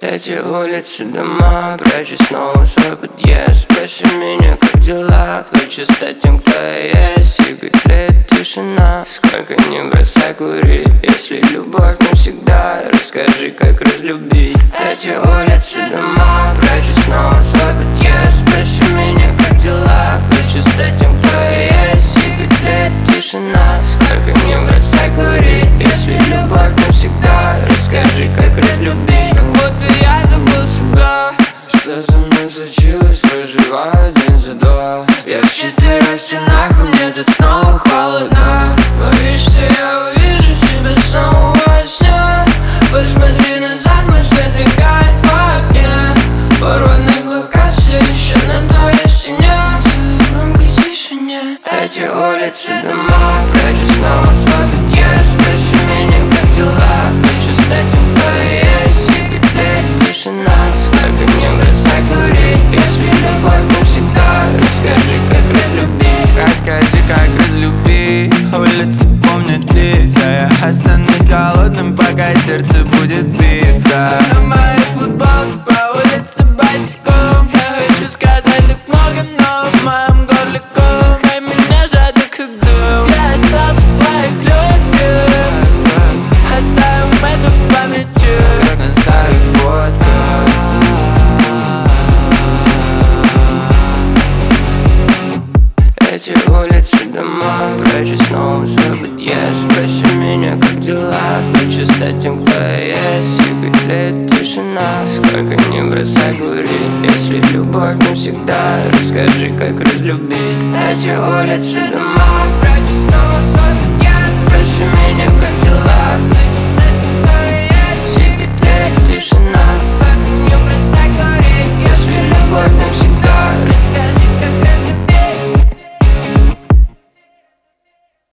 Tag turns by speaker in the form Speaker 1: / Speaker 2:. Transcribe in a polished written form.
Speaker 1: Эти улицы, дома, прячу снова свой подъезд. Спроси меня, как дела, хочу стать тем, кто я есть. И тлеет тишина, сколько не бросай курить. Если любовь навсегда, расскажи, как разлюбить. Эти улицы, дома, прячу снова свой подъезд. Спроси меня, как дела, хочу стать тем, кто я есть. И тлеет тишина, сколько не бросай курить. Если любовь навсегда, расскажи, как разлюбить. Как будто я забыл себя, что со мной случилось, проживаю день за два. Я в 4 стенах, и мне тут снова холодно. Боюсь, что я увижу тебя снова во сне. Посмотри назад, мой свет мигает в окне. Порванный блокад все еще на твоей стене. В громкой тишине. Эти улицы, дома, прячу снова свой подъезд. Спроси меня, как дела, хочу стать тем, кто я есть. И тлеет тишина, сколько не бросай курить. Если любовь навсегда, расскажи, как разлюбить.
Speaker 2: Расскажи, как разлюбить. Улицы помнят лица. Я останусь голодным, пока сердце будет биться. На моей футболке по улице босиком. Я хочу сказать так много, но в моем горле ком. Хай меня жадно, как дым. Я остался в твоих людях. Оставим это в памяти, как на старых фотках.
Speaker 1: Эти улицы, дома, прячу снова свой подъезд. Спроси меня, как дела, хочу стать тем, кто я есть. И тлеет тишина, сколько не бросай курить. Если любовь навсегда, расскажи, как разлюбить. Эти улицы, дома, прячу снова свой подъезд. Спроси меня, как